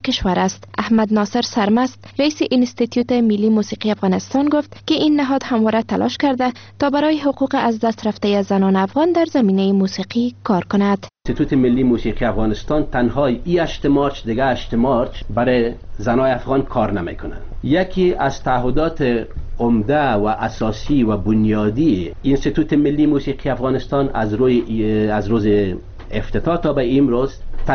کشور است. احمد ناصر سرمست رئیس انستیتوت ملی موسیقی افغانستان گفت که این نهاد همواره تلاش کرده تا برای حقوق از دست رفته زنان افغان در زمینه موسیقی کار کند. انستیتوت ملی موسیقی افغانستان تنها 8 مارچ دیگه 8 مارچ برای زنای افغان کار نمیکنن. یکی از تعهدات عمده و اساسی و بنیادی انستیتوت ملی موسیقی افغانستان از روز افتتاح تا به امروز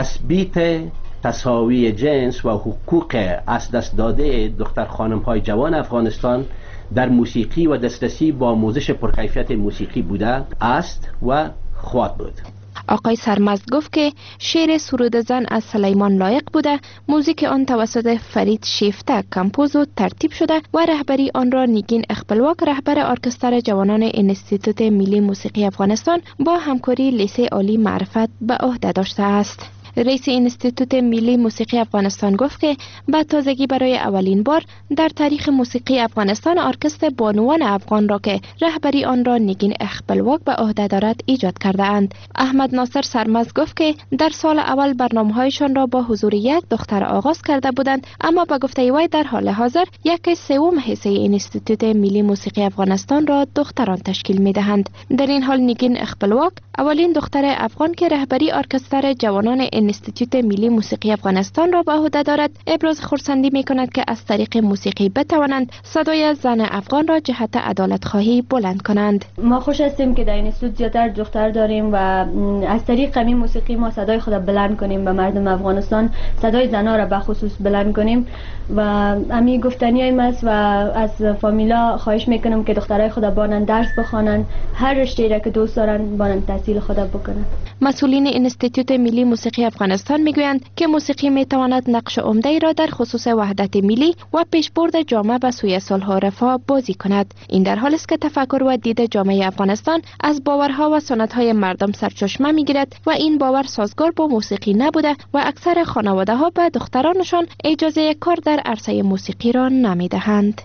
تثبیت تساوی جنس و حقوق از دست داده دختر خانم های جوان افغانستان در موسیقی و دسترسی با آموزش پرکیفیت موسیقی بوده است و خواهد بود. آقای سرمست گفت که شعر سرود زن از سلیمان لایق بوده، موزیک آن توسط فرید شیفته کمپوز و ترتیب شده و رهبری آن را نیگین اخبلواک رهبر ارکستر جوانان انستیتوت ملی موسیقی افغانستان با همکاری لیسه عالی معرفت به عهده داشته است. رئیس انستیتوت ملی موسیقی افغانستان گفت که به تازگی برای اولین بار در تاریخ موسیقی افغانستان ارکستر بانوان افغان را که رهبری آن را نیگین اخبلواک به عهده دارد ایجاد کرده اند. احمد ناصر سرمست گفت که در سال اول برنامه‌هایشان را با حضور یک دختر آغاز کرده بودند، اما به گفته وی در حال حاضر 1/3 حصه انستیتوت ملی موسیقی افغانستان را دختران تشکیل می‌دهند. در این حال نیگین اخبلواک اولین دختر افغان که رهبری ارکستر جوانان انستیتوت ملی موسیقی افغانستان را به عهده دارد ابراز خرسندی می کند که از طریق موسیقی بتوانند صدای زن افغان را جهت عدالت خواهی بلند کنند. ما خوش هستیم که در این استود زیادتر دختر داریم و از طریق همین موسیقی ما صدای خود بلند کنیم به مردم افغانستان، صدای زنها را به خصوص بلند کنیم و امی گفتنی ایم است و از فامیلا خواهش میکنم که دخترای خود بانند درس بخوانند، هر رشته را که دوست دارند بانند تحصیل خود بکنند. مسئولین انستیتوت ملی موسیقی افغانستان میگویند که موسیقی میتواند نقش عمده‌ای را در خصوص وحدت ملی و پیشبرد جامعه به سوی صلح و رفاه بازی کند. این در حالی است که تفکر و دید جامعه افغانستان از باورها و سنت‌های مردم سرچشمه میگیرد و این باور سازگار با موسیقی نبوده و اکثر خانواده‌ها به دخترانشان اجازه کار در عرصه موسیقی را نمیدهند.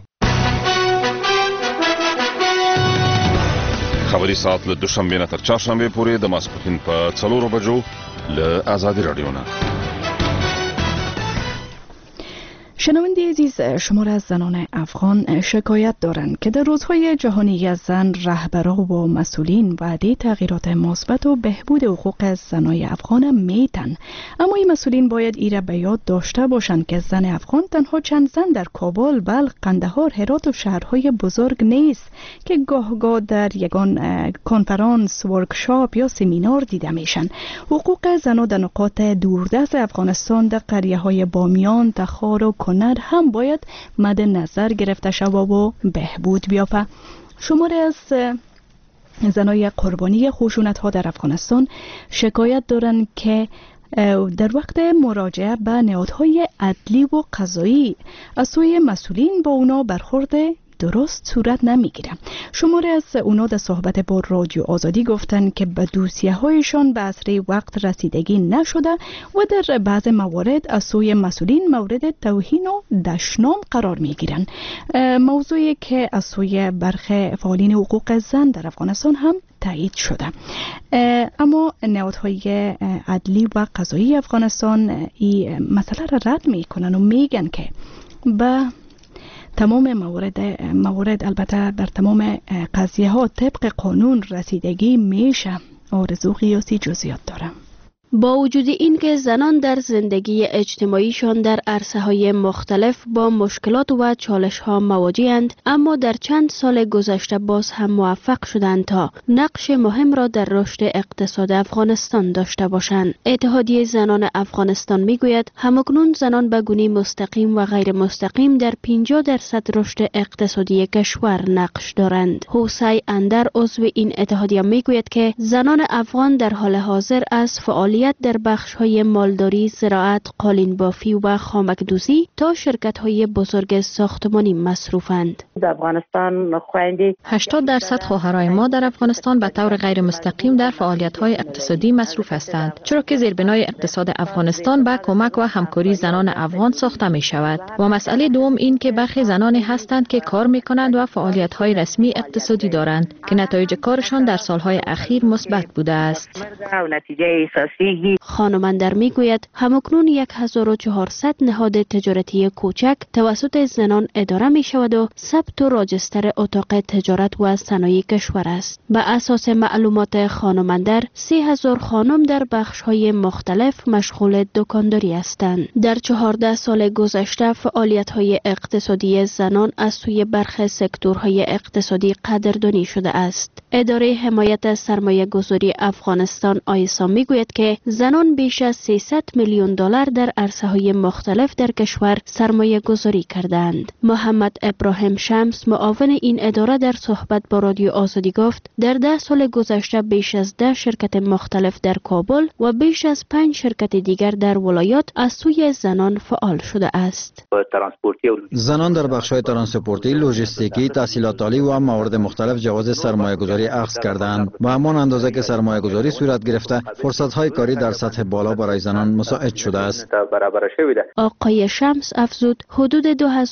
خبری ساعت له دوشنبه نه تر چهارشنبه پورې د ماسپښین په 4 بجو له آزادی رادیو نه. شنونده عزیز، شمار از زنان افغان شکایت دارند که در روزهای جهانی زن رهبران و مسئولین وعده تغییرات مثبت و بهبود حقوق زنای افغان میتن، اما این مسئولین باید ایره به یاد داشته باشند که زن افغان تنها چند زن در کابل، بلخ، قندهار، هرات و شهرهای بزرگ نیست که گاه در یگان کنفرانس، ورکشاپ یا سمینار دیده میشن. حقوق زنان در نقاط دوردست افغانستان، در قریه‌های بامیان، تخار و کنر هم باید مد نظر گرفته شود و بهبود بیافته. شماری از زنای قربانی خشونت‌ها در افغانستان شکایت دارند که در وقت مراجعه به نهادهای عدلی و قضایی از سوی مسئولین با اونا برخورد درست صورت نمیگیره. شماری از اونا در صحبت با رادیو آزادی گفتن که به دوسیه هایشان به اسرع وقت رسیدگی نشده و در بعض موارد از سوی مسئولین مورد توهین و دشنام قرار میگیرن. موضوعی که از سوی برخی فعالین حقوق زن در افغانستان هم تایید شده. اما نهادهای عدلی و قضایی افغانستان این مسئله را رد میکنن و میگن که به تمام موارد البته در تمام قضیه ها طبق قانون رسیدگی میشه. آرزو قیاسی جزئیات دارم. با وجود این که زنان در زندگی اجتماعیشان در عرصه‌های مختلف با مشکلات و چالش‌ها مواجه‌اند، اما در چند سال گذشته باز هم موفق شدند تا نقش مهم را در رشد اقتصاد افغانستان داشته باشند. اتحادیه زنان افغانستان میگوید همکنون زنان به گونه مستقیم و غیر مستقیم در 50% رشد اقتصادی کشور نقش دارند. حوسی اندر عضو این اتحادیه میگوید که زنان افغان در حال حاضر از فعالیت در بخش‌های مالداری، زراعت، قالین بافی و خامک دوزی تا شرکت‌های بزرگ ساختمانی مصروفند. در افغانستان خویندی 80% خواهرای ما در افغانستان به طور غیر مستقیم در فعالیت‌های اقتصادی مصروف هستند، چرا که زیربنای اقتصاد افغانستان با کمک و همکاری زنان افغان ساخته می‌شود. و مسئله دوم این که برخی زنانی هستند که کار می‌کنند و فعالیت‌های رسمی اقتصادی دارند که نتایج کارشان در سال‌های اخیر مثبت بوده است. نتیجه اساسی میگی. خانم اندر میگوید همکنون 1400 نهاد تجارتی کوچک توسط زنان اداره می شود و ثبت و راجستر اتاق تجارت و صنایع کشور است. به اساس معلومات خانم اندر 3000 خانم در بخش‌های مختلف مشغول دکانداری هستند. در 14 سال گذشته فعالیت‌های اقتصادی زنان از سوی برخی سکتورهای اقتصادی قدردانی شده است. اداره حمایت سرمایه گذاری افغانستان آیسا میگوید که زنان بیش از 300 میلیون دلار در عرصه‌های مختلف در کشور سرمایه گذاری کردند. محمد ابراهیم شمس معاون این اداره در صحبت با رادیو آزادی گفت در 10 سال گذشته بیش از 10 شرکت مختلف در کابل و بیش از 5 شرکت دیگر در ولایات از سوی زنان فعال شده است. زنان در بخش‌های ترانسپورتی، لوجستیکی، تحصیلات عالی و موارد مختلف جواز سرمایه‌گذاری اخذ کردند و همان اندازه که سرمایه‌گذاری صورت گرفته فرصت‌های کاری در سطح بالا برای زنان مساعد شده است. آقای شمس افزود حدود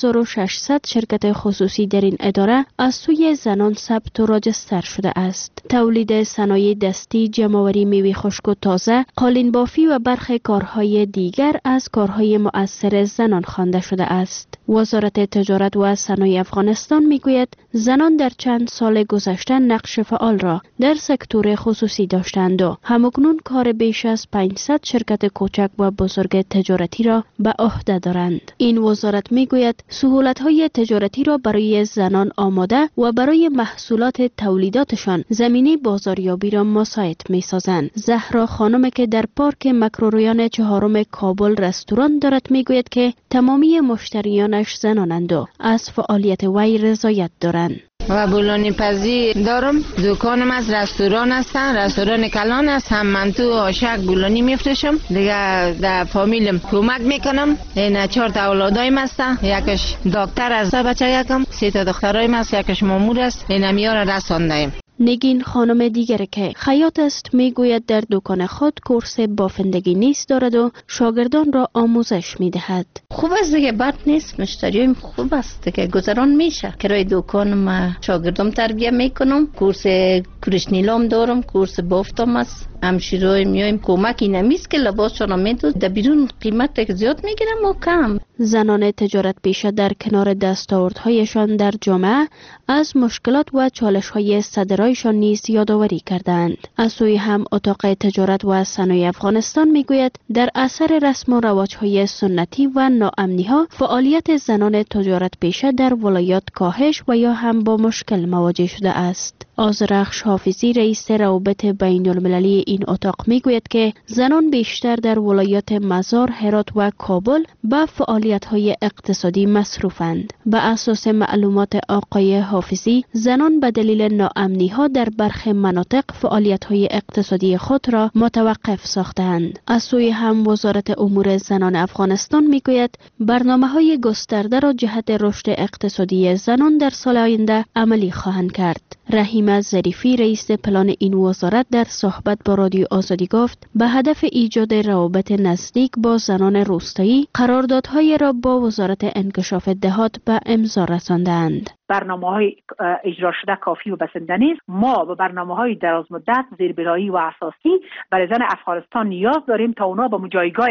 2600 شرکت خصوصی در این اداره از سوی زنان ثبت و راجستر شده است. تولید صنایع دستی، جمع‌آوری میوه خشک و تازه، قالین بافی و برخی کارهای دیگر از کارهای مؤثر زنان خوانده شده است. وزارت تجارت و صنایع افغانستان میگوید زنان در چند سال گذشته نقش فعال را در سکتور خصوصی داشتند و همکنون کار بیش از 500 شرکت کوچک و بزرگ تجارتی را به عهده دارند. این وزارت میگوید سهولت‌های تجارتی را برای زنان آماده و برای محصولات تولیداتشان زمینه بازاریابی را مساعد می‌سازند. زهرا خانم که در پارک مکروریان 4 کابل رستوران دارد میگوید که تمامی مشتریانش زنانند و از فعالیت وی رضایت دارند. و بولانی پزی دارم، دکانم از رستوران هستن، رستوران کلان است، هم منتو آشک بولانی میفروشم دیگه. در فامیلم کمک میکنم. این 4 تا اولادایم هستن، یکش دکتر است، بچه یکم 3 تا دخترایم است، یکش مامور است. این میاره رساندایم. نگین خانم دیگر که خیاط است میگوید در دکان خود کورس بافندگی نیست دارد و شاگردان را آموزش میدهد. خوب است دیگه، بد نیست، مشتریایم خوب است که گذران میشه. کرای دکان ما شاگردام تربیت میکنم، کورس کرشنیلام دارم، کورس بافتم است. همشیرای میایم کمکی نمیست که لباسشون میدود در بیرون قیمت که زیاد میگیرم و کم. زنان تجارت پیشه در کنار دستاوردهایشان در جامعه از مشکلات و چالش‌های صدرایشان نیز یادآوری کردند. از سوی هم اتاق تجارت و صنایع افغانستان میگوید در اثر رسم و رواج‌های سنتی و ناامنی‌ها فعالیت زنان تجارت پیشه در ولایات کاهش و یا هم با مشکل مواجه شده است. آذرخش حافظی رئیس روابط بین المللی این اتاق میگوید که زنان بیشتر در ولایات مزار، هرات و کابل به فعالیت‌های اقتصادی مصروفند. به اساس معلومات آقای حافظی، زنان به دلیل ناامنی‌ها در برخی مناطق فعالیت‌های اقتصادی خود را متوقف ساختند. از سوی هم وزارت امور زنان افغانستان میگوید برنامه‌های گسترده را جهت رشد اقتصادی زنان در سال آینده عملی خواهند کرد. رحیمه ظریفی رئیس پلان این وزارت در صحبت با رادیو آزادی گفت به هدف ایجاد روابط نزدیک با زنان روستایی قراردادهای را با وزارت انکشاف دهات به امضا رساندند. برنامه‌های اجرا شده کافی و بسنده نیست. ما به برنامه‌های دراز مدت زیربنایی و اساسی برای زن افغانستان نیاز داریم تا اونا به جایگاه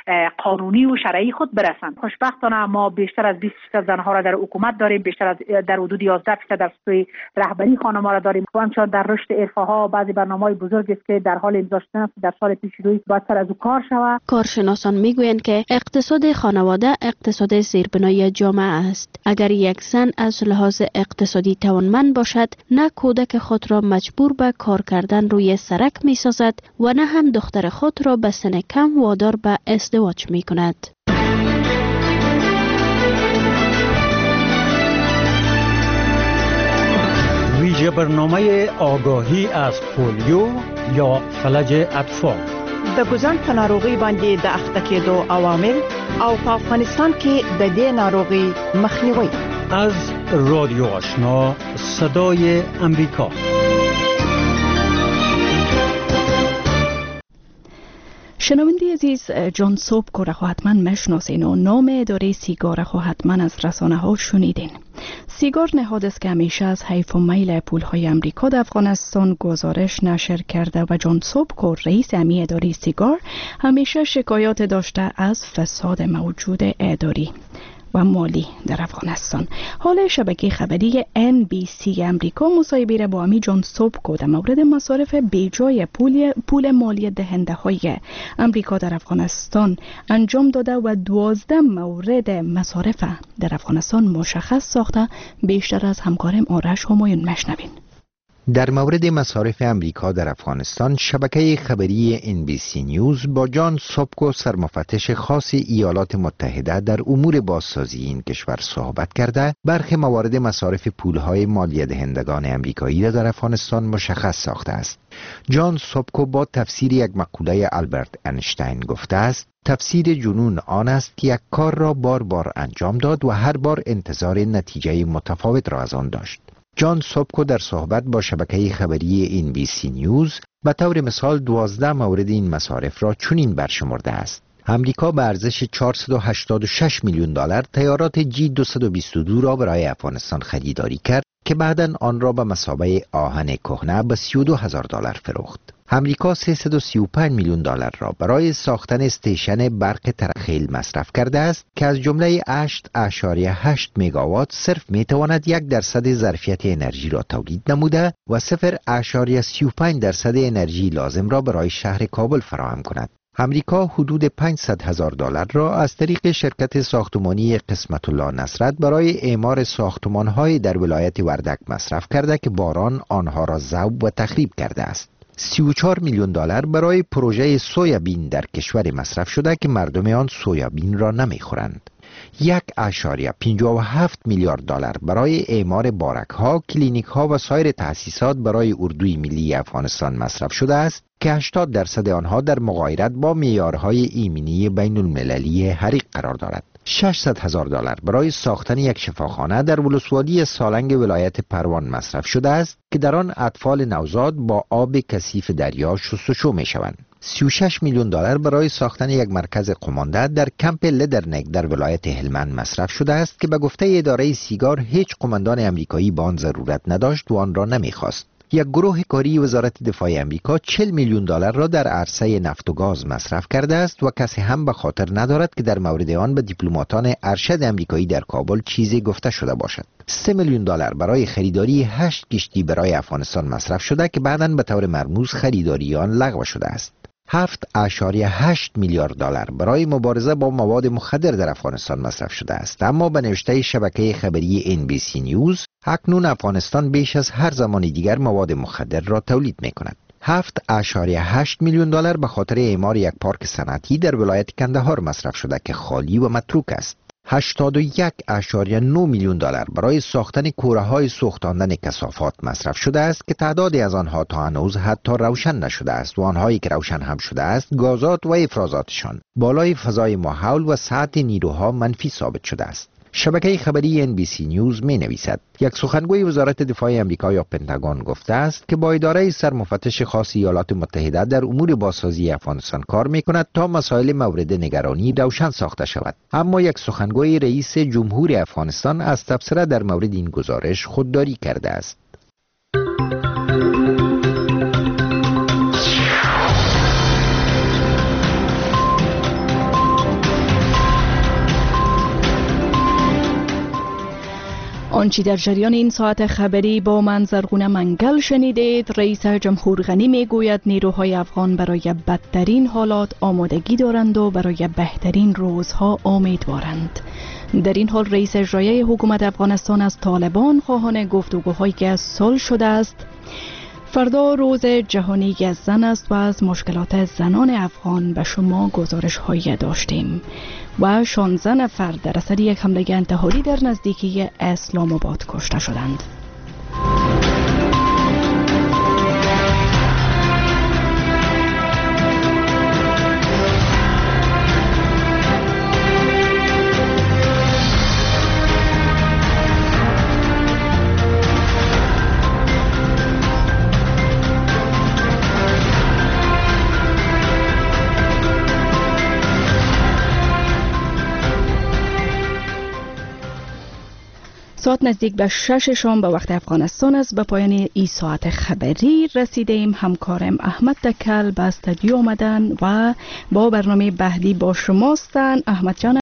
قانونی و شرعی خود برسند. خوشبختانه ما بیشتر از 20% زنها را در حکومت داریم، بیشتر از در حدود 11% در سطح رهبری خانم‌ها را داریم و همچنین در رشد عرفه‌ها بعضی برنامه‌های بزرگی است که در حال امضا شدن است. در سال پیش روی باید سر از او کار شود. کارشناسان میگویند که اقتصاد خانواده اقتصاد زیربنای جامعه است. اگر یک زن از لحاظ اقتصادی توانمند باشد، نه کودک خود را مجبور به کار کردن روی سرک می سازد و نه هم دختر خود را به سن کم وادار به ازدواج می کند. ویژه برنامه آگاهی از پولیو یا فلج اطفال د ګوزن په ناروغي باندې د اخته کېدو عوامل او په افغانستان کې د دې ناروغي مخنیوي. از رادیو آشنا صدای امریکا. شنونده عزیز، جان سوب را حتما مشناسین و نام اداره سیگار را حتما از رسانه ها شنیدین. سیگار نهاد است که همیشه از حیف و میل پولهای امریکا در افغانستان گزارش نشر کرده و جان سوبکو رئیس امنیت اداری سیگار همیشه شکایات داشته از فساد موجود اداری و مالی در افغانستان. حال شبکه خبری NBC امریکا مصاحبه را با جان سوبکو در مورد مصارف بیجای پول مالی دهنده های امریکا در افغانستان انجام داده و 12 مورد مصارف در افغانستان مشخص ساخته. بیشتر از همکارم آرش همایون مشنوین. در مورد مصارف امریکا در افغانستان، شبکه خبری NBC نیوز با جان سوبکو سرمفتش خاص ایالات متحده در امور بازسازی این کشور صحبت کرده، برخی موارد مصارف پولهای مالی دهندگان امریکایی را در افغانستان مشخص ساخته است. جان سوبکو با تفسیر یک مقوله آلبرت اینشتین گفته است: تفسیر جنون آن است که یک کار را بار بار انجام داد و هر بار انتظار نتیجه متفاوت را از آن داشت. جان سوبکو در صحبت با شبکه خبری NBC نیوز به طور مثال 12 مورد این مصارف را چنین برشمرده است: امریکا به ارزش 486 میلیون دلار طیارات G222 را برای افغانستان خریداری کرد که بعداً آن را به مثابه آهن کهنه به 32,000 دلار فروخت. امریکا 335 میلیون دلار را برای ساختن استیشن برق ترخیل مصرف کرده است که از جمله 8.8 مگاوات صرف میتواند 1% ظرفیت انرژی را تولید نموده و 0.35% انرژی لازم را برای شهر کابل فراهم کند. امریکا حدود 500,000 دلار را از طریق شرکت ساختمانی قسمت الله نصرت برای اعمار ساختمان‌های در ولایت وردک مصرف کرده که باران آنها را ذوب و تخریب کرده است. 34 میلیون دلار برای پروژه سویابین در کشور مصرف شده که مردم آن سویابین را نمیخورند. 1.57 میلیارد دلار برای اعمار بارک‌ها، کلینیک‌ها و سایر تأسیسات برای اردوی ملی افغانستان مصرف شده است که 80% آنها در مغایرت با معیارهای ایمنی بین المللی حریق قرار دارد. 600,000 دلار برای ساختن یک شفاخانه در ولسوالی سالنگ ولایت پروان مصرف شده است که در آن اطفال نوزاد با آب کثیف دریا شستشو می شوند. 36 میلیون دلار برای ساختن یک مرکز قمانده در کمپ لدرنگ در ولایت هلمند مصرف شده است که به گفته اداره سیگار هیچ قماندان امریکایی به آن ضرورت نداشت و آن را نمیخواست. یک گروه کاری وزارت دفاع امریکا 40 میلیون دلار را در عرصه نفت و گاز مصرف کرده است و کسی هم به خاطر ندارد که در مورد آن به دیپلماتان ارشد امریکایی در کابل چیزی گفته شده باشد. 3 میلیون دلار برای خریداری 8 کشتی برای افغانستان مصرف شده که بعداً به طور مرموز خریداری آن لغو شده است. 7.8 میلیارد دلار برای مبارزه با مواد مخدر در افغانستان مصرف شده است، اما به نوشته شبکه خبری NBC نیوز اکنون افغانستان بیش از هر زمان دیگر مواد مخدر را تولید می کند. 7.8 میلیون دلار به خاطر اعمار یک پارک صنعتی در ولایت کندهار مصرف شده که خالی و متروک است. 81.9 میلیون دلار برای ساختن کوره‌های سوختاندن کثافات مصرف شده است که تعدادی از آنها تا هنوز حتی روشن نشده است و آنهایی که روشن هم شده است گازات و افرازاتشان بالای فضای ماحول و سطح نیروها منفی ثابت شده است. شبکه خبری NBC نیوز می نویسد: یک سخنگوی وزارت دفاع امریکا یا پنتاگون گفته است که با اداره سرمفتش خاص ایالات متحده در امور بازسازی افغانستان کار می کند تا مسائل مورد نگرانی روشن ساخته شود. اما یک سخنگوی رئیس جمهور افغانستان از تبصره در مورد این گزارش خودداری کرده است. آنچه در جریان این ساعت خبری با من زرغونه منگل شنیدید. رئیس جمهور غنی میگوید نیروهای افغان برای بدترین حالات آمادگی دارند و برای بهترین روزها امیدوارند. در این حال رئیس اجرایی حکومت افغانستان از طالبان خواهان گفتگوهایی که صلح شده است. فردا روز جهانی زن است و از مشکلات زنان افغان به شما گزارش هایی داشتیم و 16 نفر در اثر یک حمله انتحاری در نزدیکی اسلام آباد کشته شدند. ساعت نزدیک به 6 شام به وقت افغانستان است. به پایان این ساعت خبری رسیدیم. همکارم احمد تکل به استودیو آمدن و با برنامه بعدی با شماستن. احمد جان